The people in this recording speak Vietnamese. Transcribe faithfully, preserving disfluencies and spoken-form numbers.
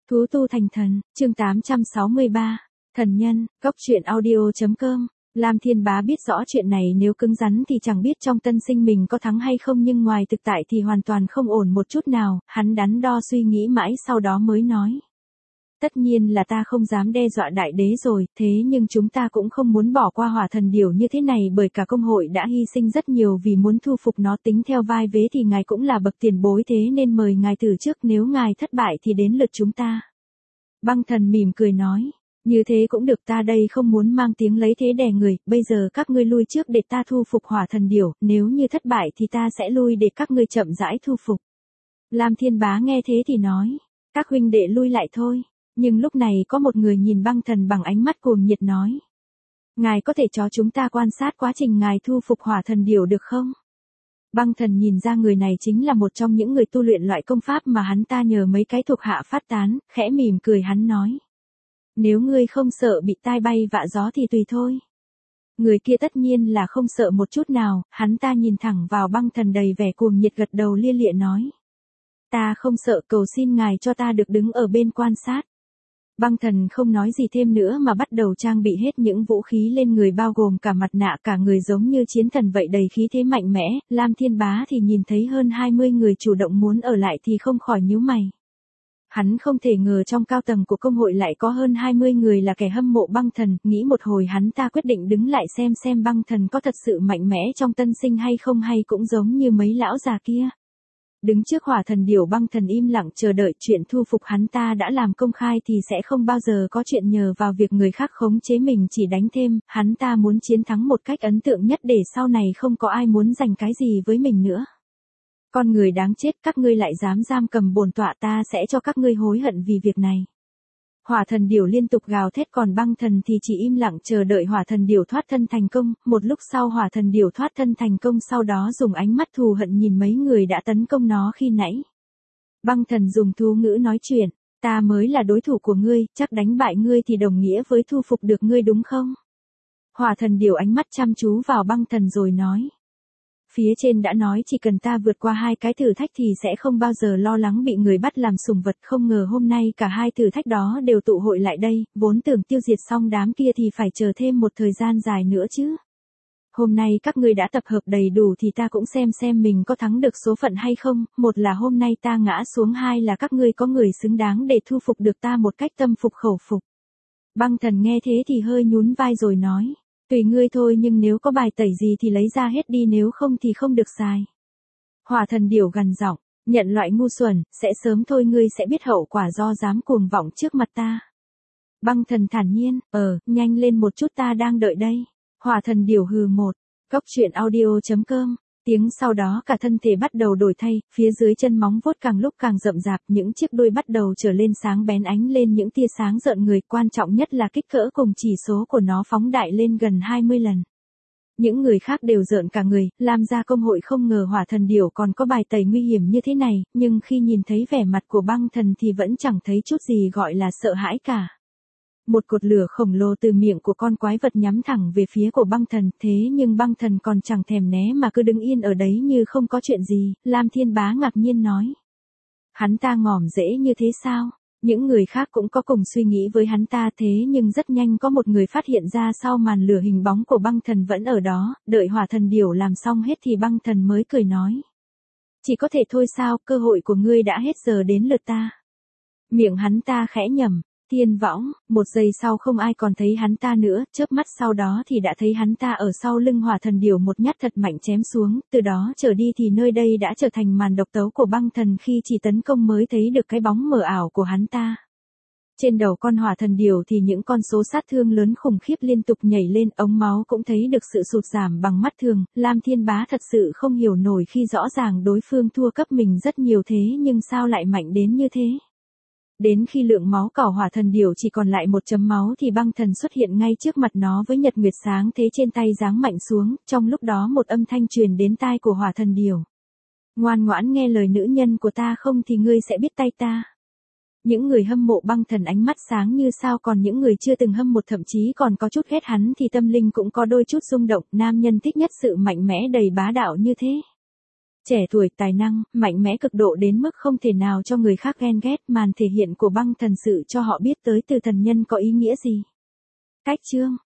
Thú tu thành thần, chương tám trăm sáu mươi ba, thần nhân, góc truyện audio chấm com. Lam Thiên Bá biết rõ chuyện này nếu cứng rắn thì chẳng biết trong tân sinh mình có thắng hay không, nhưng ngoài thực tại thì hoàn toàn không ổn một chút nào, hắn đắn đo suy nghĩ mãi sau đó mới nói. Tất nhiên là ta không dám đe dọa đại đế rồi, thế nhưng chúng ta cũng không muốn bỏ qua hỏa thần điểu như thế này, bởi cả công hội đã hy sinh rất nhiều vì muốn thu phục nó, tính theo vai vế thì ngài cũng là bậc tiền bối, thế nên mời ngài từ trước, nếu ngài thất bại thì đến lượt chúng ta. Băng thần mỉm cười nói, như thế cũng được, ta đây không muốn mang tiếng lấy thế đè người, bây giờ các ngươi lui trước để ta thu phục hỏa thần điểu, nếu như thất bại thì ta sẽ lui để các ngươi chậm rãi thu phục. Lam Thiên Bá nghe thế thì nói, các huynh đệ lui lại thôi. Nhưng lúc này có một người nhìn băng thần bằng ánh mắt cuồng nhiệt nói. Ngài có thể cho chúng ta quan sát quá trình ngài thu phục hỏa thần điểu được không? Băng thần nhìn ra người này chính là một trong những người tu luyện loại công pháp mà hắn ta nhờ mấy cái thuộc hạ phát tán, khẽ mỉm cười hắn nói. Nếu ngươi không sợ bị tai bay vạ gió thì tùy thôi. Người kia tất nhiên là không sợ một chút nào, hắn ta nhìn thẳng vào băng thần đầy vẻ cuồng nhiệt, gật đầu lia lịa nói. Ta không sợ, cầu xin ngài cho ta được đứng ở bên quan sát. Băng thần không nói gì thêm nữa mà bắt đầu trang bị hết những vũ khí lên người, bao gồm cả mặt nạ, cả người giống như chiến thần vậy, đầy khí thế mạnh mẽ. Lam Thiên Bá thì nhìn thấy hơn hai mươi người chủ động muốn ở lại thì không khỏi nhíu mày. Hắn không thể ngờ trong cao tầng của công hội lại có hơn hai mươi người là kẻ hâm mộ băng thần, nghĩ một hồi hắn ta quyết định đứng lại xem xem băng thần có thật sự mạnh mẽ trong tân sinh hay không, hay cũng giống như mấy lão già kia. Đứng trước hỏa thần điểu, băng thần im lặng chờ đợi, chuyện thu phục hắn ta đã làm công khai thì sẽ không bao giờ có chuyện nhờ vào việc người khác khống chế mình chỉ đánh thêm, hắn ta muốn chiến thắng một cách ấn tượng nhất để sau này không có ai muốn giành cái gì với mình nữa. Con người đáng chết, các ngươi lại dám giam cầm bổn tọa, ta sẽ cho các ngươi hối hận vì việc này. Hỏa thần điểu liên tục gào thét, còn băng thần thì chỉ im lặng chờ đợi hỏa thần điểu thoát thân thành công. Một lúc sau hỏa thần điểu thoát thân thành công, sau đó dùng ánh mắt thù hận nhìn mấy người đã tấn công nó khi nãy. Băng thần dùng thú ngữ nói chuyện, ta mới là đối thủ của ngươi, chắc đánh bại ngươi thì đồng nghĩa với thu phục được ngươi đúng không? Hỏa thần điểu ánh mắt chăm chú vào băng thần rồi nói. Phía trên đã nói chỉ cần ta vượt qua hai cái thử thách thì sẽ không bao giờ lo lắng bị người bắt làm sủng vật, không ngờ hôm nay cả hai thử thách đó đều tụ hội lại đây, vốn tưởng tiêu diệt xong đám kia thì phải chờ thêm một thời gian dài nữa chứ. Hôm nay các ngươi đã tập hợp đầy đủ thì ta cũng xem xem mình có thắng được số phận hay không, một là hôm nay ta ngã xuống, hai là các ngươi có người xứng đáng để thu phục được ta một cách tâm phục khẩu phục. Băng thần nghe thế thì hơi nhún vai rồi nói. Tùy ngươi thôi, nhưng nếu có bài tẩy gì thì lấy ra hết đi, nếu không thì không được xài. Hỏa thần điểu gằn giọng, nhận loại ngu xuẩn, sẽ sớm thôi ngươi sẽ biết hậu quả do dám cuồng vọng trước mặt ta. Băng thần thản nhiên, ờ, nhanh lên một chút, ta đang đợi đây. Hỏa thần điểu hừ một, góc truyện audio chấm com. Tiếng sau đó cả thân thể bắt đầu đổi thay, phía dưới chân móng vuốt càng lúc càng rậm rạp, những chiếc đuôi bắt đầu trở lên sáng bén, ánh lên những tia sáng rợn người, quan trọng nhất là kích cỡ cùng chỉ số của nó phóng đại lên gần hai mươi lần. Những người khác đều rợn cả người, làm ra công hội không ngờ hỏa thần điểu còn có bài tẩy nguy hiểm như thế này, nhưng khi nhìn thấy vẻ mặt của băng thần thì vẫn chẳng thấy chút gì gọi là sợ hãi cả. Một cột lửa khổng lồ từ miệng của con quái vật nhắm thẳng về phía của băng thần, thế nhưng băng thần còn chẳng thèm né mà cứ đứng yên ở đấy như không có chuyện gì. Lam Thiên Bá ngạc nhiên nói. Hắn ta ngỏm dễ như thế sao? Những người khác cũng có cùng suy nghĩ với hắn ta, thế nhưng rất nhanh có một người phát hiện ra sau màn lửa hình bóng của băng thần vẫn ở đó, đợi hỏa thần điểu làm xong hết thì băng thần mới cười nói. Chỉ có thể thôi sao, cơ hội của ngươi đã hết, giờ đến lượt ta. Miệng hắn ta khẽ nhẩm. Tiên võng, một giây sau không ai còn thấy hắn ta nữa, chớp mắt sau đó thì đã thấy hắn ta ở sau lưng hỏa thần điểu một nhát thật mạnh chém xuống, từ đó trở đi thì nơi đây đã trở thành màn độc tấu của băng thần, khi chỉ tấn công mới thấy được cái bóng mờ ảo của hắn ta. Trên đầu con hỏa thần điểu thì những con số sát thương lớn khủng khiếp liên tục nhảy lên, ống máu cũng thấy được sự sụt giảm bằng mắt thường. Lam Thiên Bá thật sự không hiểu nổi khi rõ ràng đối phương thua cấp mình rất nhiều thế nhưng sao lại mạnh đến như thế. Đến khi lượng máu cỏ hỏa thần điểu chỉ còn lại một chấm máu thì băng thần xuất hiện ngay trước mặt nó với nhật nguyệt sáng thế trên tay giáng mạnh xuống, trong lúc đó một âm thanh truyền đến tai của hỏa thần điểu. Ngoan ngoãn nghe lời nữ nhân của ta không thì ngươi sẽ biết tay ta. Những người hâm mộ băng thần ánh mắt sáng như sao, còn những người chưa từng hâm mộ thậm chí còn có chút ghét hắn thì tâm linh cũng có đôi chút rung động, nam nhân thích nhất sự mạnh mẽ đầy bá đạo như thế. Trẻ tuổi, tài năng, mạnh mẽ cực độ đến mức không thể nào cho người khác ghen ghét, màn thể hiện của băng thần sự cho họ biết tới từ thần nhân có ý nghĩa gì. Cách chương